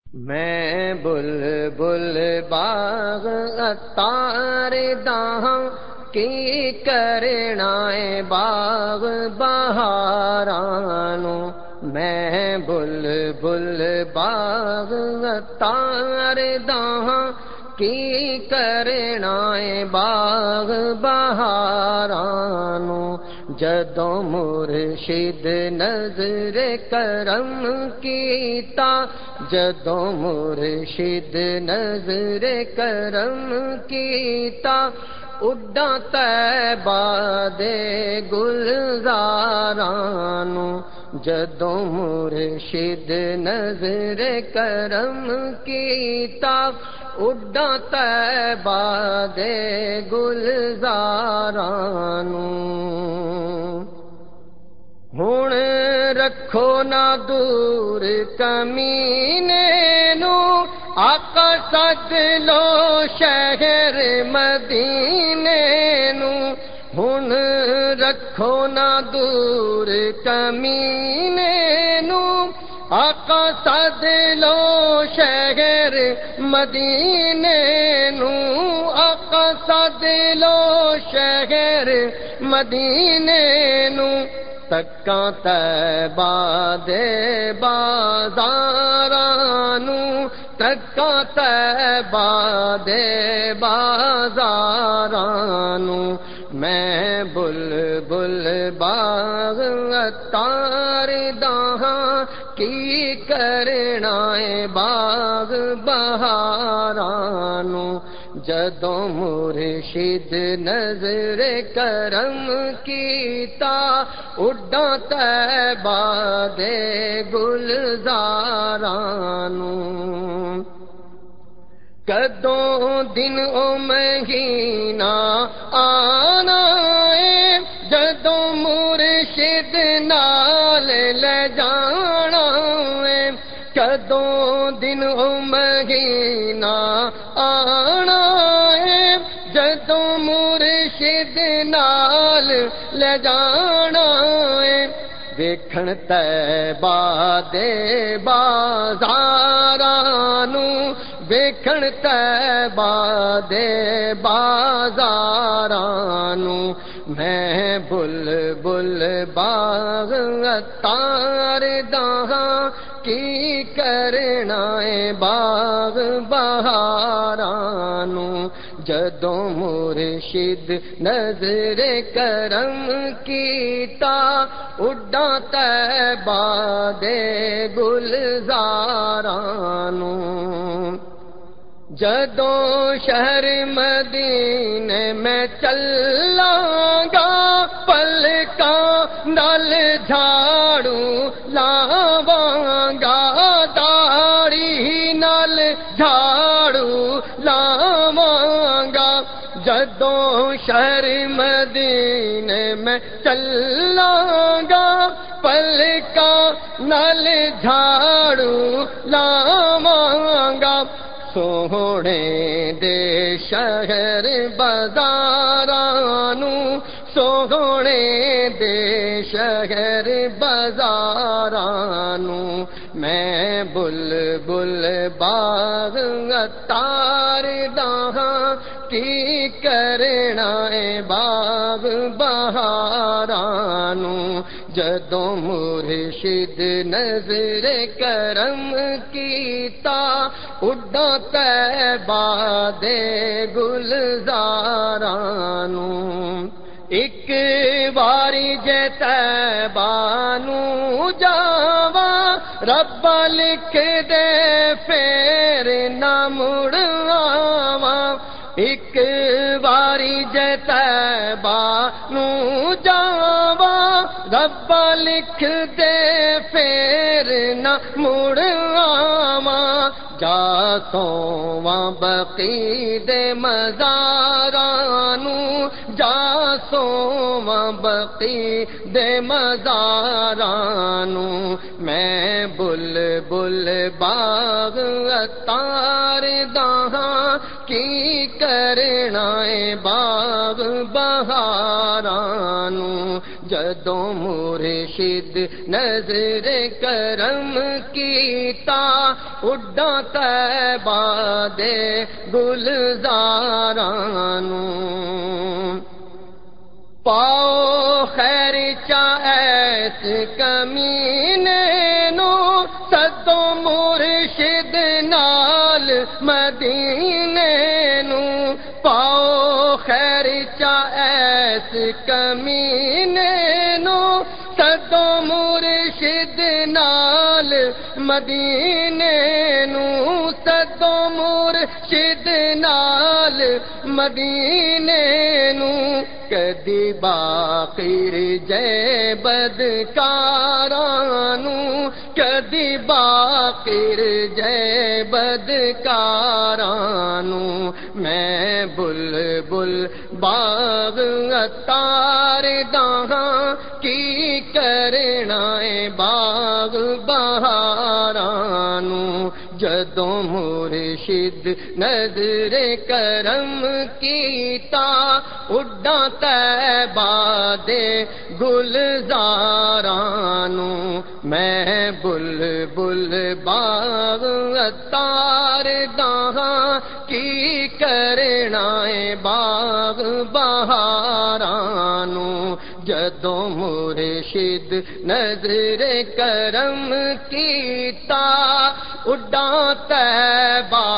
میں بلبل باغ عطار دہاں کی کرنا باغ بہارانو، میں بلبل باغ عطار دہاں کی کرنا باغ بہارانو، جدوں مرشد نظر کرم کیتا، جدوں مرشد نظر کرم کیتا، اڈاں طیبہ دے گلزارانو، جدوں مرشد نظر کرم کیتا، اڈاں طیبہ دے گلزارانو۔ ہن رکھو نہ دور کمینے نو، آقا سد لو شہر مدینے نو، ہن رکھو نہ دور کمینے نو، آقا سد لو شہر مدینے نو، آقا سد لو شہر مدینے نو، تکاں طیبہ دے بازارانو، تکاں طیبہ دے بازارانو، میں بلبل باغ عطار دہاں کی کرنا باغ بہارانو، جدوں مرشد نظر کرم کیتا، اڈاں طیبہ دے گلزارانو۔ کدوں دن او مہینہ آنا ہے، جدوں مرشد نال لے جانا ہے، کدوں دن او مہینہ آنا ہے، جدوں مرشد نال لے جانا ہے، ویکھن طیبہ دے بازارانو، ویکھن طیبہ دے بازارانو، میں بلبل باغ عطار دہاں کی کرنا باغ بہارانو، جدوں مرشد نظر کرم کیتا، اڈاں طیبہ دے گلزارانو، جدوں شہر مدینے میں چلاں گا، پلکاں نال جھاڑو لاواں گا، داڑھی نال جھاڑو لاواں گا، جدوں شہر مدینے میں چلاں گا، پلکاں نال جھاڑو لاواں گا، سوہنے دے شہر بازارانو، سوہنے دے شہر بازارانو، میں بلبل باغ عطار دہاں کی کرنا باغ بہارانو، جدوں مرشد نظر کرم کیتا، اڈاں طیبہ دے گلزارانو، ایک باری جے طیبہ نو جاواں، رب لکھ دے پھر نہ مڑ آواں، ایک باری جے طیبہ نو جاواں، رب لکھ دے پھر نہ مڑ آواں، جا سوواں بقی دے مزارانو، جا سوواں بقی دے مزارانو، میں بلبل باغ عطار دہاں کی کرنا باغ بہارانو، جدوں مرشد نظر کرم کیتا اڈاں طیبہ دے گلزاراں نوں پاؤ خیر چا ایس کمینے نو سدو مرشد نال مدینے نو پاؤ خیر چا ایس کمینے نو سدو مرشد نال مدینے نو سدو مرشد نال مدینے نو کدی باقر جے بدکارانو کدی باقر جے بدکارانو میں بلبل باغ عطار داں کی کرنا ہے باغ بہارانو جدوں مرشد نظر کرم کیتا اڈاں طیبہ دے گلزاراں نوں میں بلبل باغ عطار داں کی کرنا ہے باغ بہاراں نوں جدوں مرشد نظر کرم کیتا اڈاں طیبہ